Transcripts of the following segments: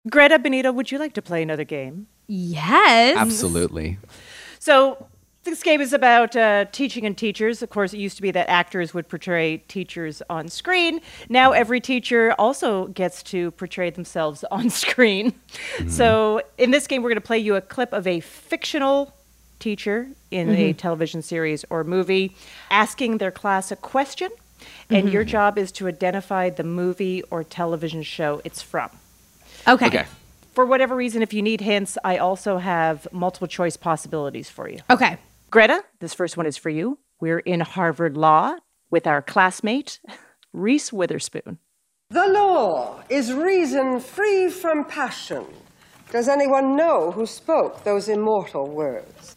Greta, Benito, would you like to play another game? Yes. Absolutely. So this game is about teaching and teachers. Of course, it used to be that actors would portray teachers on screen. Now every teacher also gets to portray themselves on screen. Mm-hmm. So in this game, we're going to play you a clip of a fictional teacher in a television series or movie asking their class a question. And your job is to identify the movie or television show it's from. Okay. For whatever reason, if you need hints, I also have multiple choice possibilities for you. Okay. Greta, this first one is for you. We're in Harvard Law with our classmate, Reese Witherspoon. The law is reason free from passion. Does anyone know who spoke those immortal words?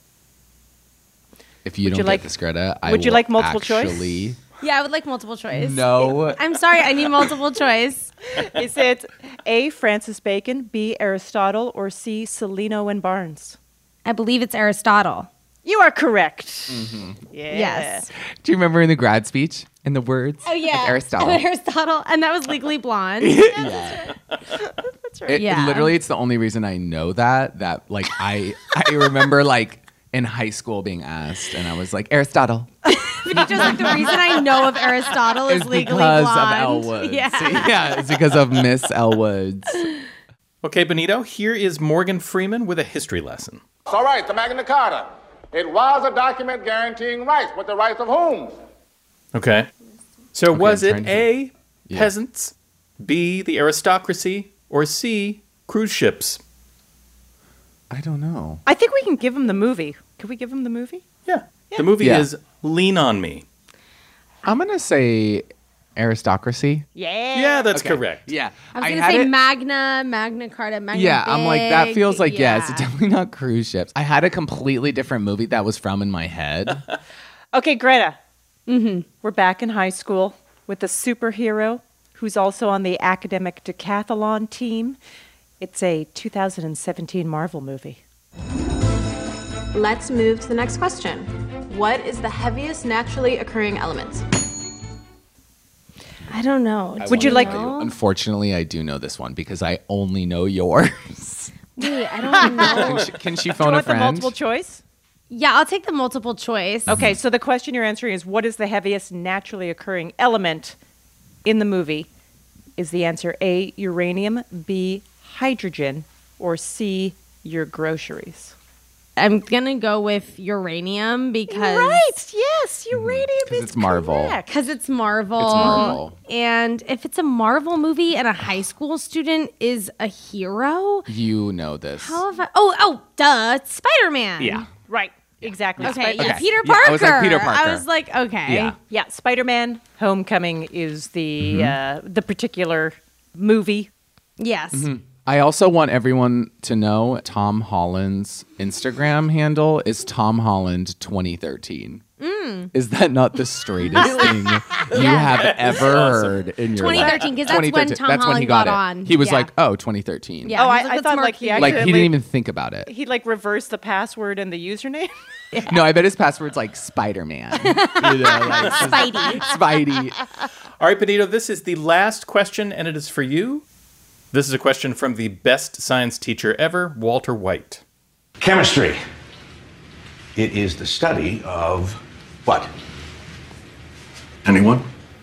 If you don't get this, Greta, would you like multiple choice? Yeah, I would like multiple choice. No. I'm sorry, I need multiple choice. Is it A, Francis Bacon, B, Aristotle, or C, Cellino and Barnes? I believe it's Aristotle. You are correct. Mm-hmm. Yeah. Yes. Do you remember in the grad speech, in the words? Oh, yeah. Of Aristotle. Aristotle, and that was Legally Blonde. Yeah. That's right. Literally, it's the only reason I know that like, I remember, like, in high school being asked, and I was like, Aristotle. Just like the reason I know of Aristotle is Legally Blonde. Because of Elle Woods. Yeah. It's because of Miss Elle Woods. Okay, Benito, here is Morgan Freeman with a history lesson. All right, the Magna Carta. It was a document guaranteeing rights, but the rights of whom? Okay. So was it A, Yeah. peasants, B, the aristocracy, or C, cruise ships? I don't know. I think we can give him the movie. Can we give him the movie? Yeah. The movie is Lean on Me. I'm going to say aristocracy. Yeah. Yeah, that's correct. Yeah. I was going to say Magna Carta, Magna Yeah, Big. I'm like, that feels like, it's definitely not cruise ships. I had a completely different movie that was from in my head. Okay, Greta. We're back in high school with a superhero who's also on the academic decathlon team. It's a 2017 Marvel movie. Let's move to the next question. What is the heaviest naturally occurring element? I don't know. Would you like... Unfortunately, I do know this one because I only know yours. Wait, I don't know. Can she Do you phone a want the friend? multiple choice? Yeah, I'll take the multiple choice. Okay, so the question you're answering is, what is the heaviest naturally occurring element in the movie? Is the answer A, uranium, B, hydrogen, or C, your groceries? I'm going to go with uranium because... Right, yes, uranium is it's Marvel. correct. Because it's Marvel. It's Marvel. And if it's a Marvel movie and a high school student is a hero... You know this. How have I... Oh, duh. It's Spider-Man. Yeah. Right, exactly. Okay, Spi- yeah, Peter Yeah, Parker. I was like, Peter Parker. I was like, okay. Yeah. Yeah, Spider-Man Homecoming is the particular movie. Yes. I also want everyone to know Tom Holland's Instagram handle is Tom Holland 2013. Is that not the straightest thing you have ever heard in your life? 2013, because that's when Tom That's when Holland he got got it. on. He was Yeah. like, oh, 2013. Yeah. Oh, he's I "Let's thought mark like he the-" Like, he accidentally- didn't even think about it. He like reversed the password and the username. No, I bet his password's like Spider-Man. Spidey. Spidey. All right, Benito, this is the last question, and it is for you. This is a question from the best science teacher ever, Walter White. Chemistry. It is the study of what? Anyone?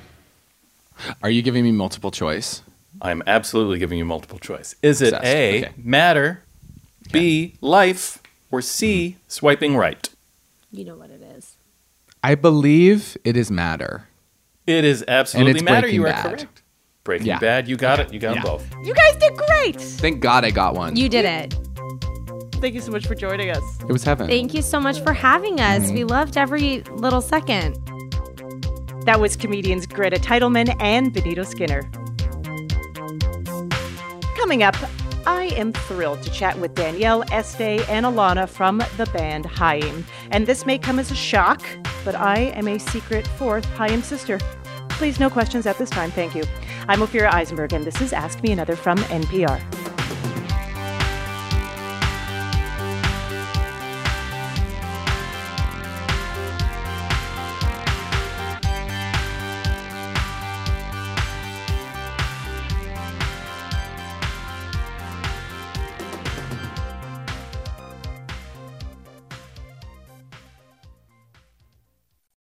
Are you giving me multiple choice? I'm absolutely giving you multiple choice. Is it Obsessed. A, Okay. matter, B, life, or C, swiping right? You know what it is. I believe it is matter. It is absolutely it's matter. Breaking You are Bad. correct. Breaking Yeah. Bad, you got it. You got them both. You guys did great. Thank God I got one. You did it. Thank you so much for joining us. It was heaven. Thank you so much for having us. We loved every little second. That was comedians Greta Titelman and Benito Skinner. Coming up, I am thrilled to chat with Danielle, Estee, and Alana from the band Haim. And this may come as a shock, but I am a secret fourth Haim sister. Please, no questions at this time, thank you. I'm Ophira Eisenberg, and this is Ask Me Another from NPR.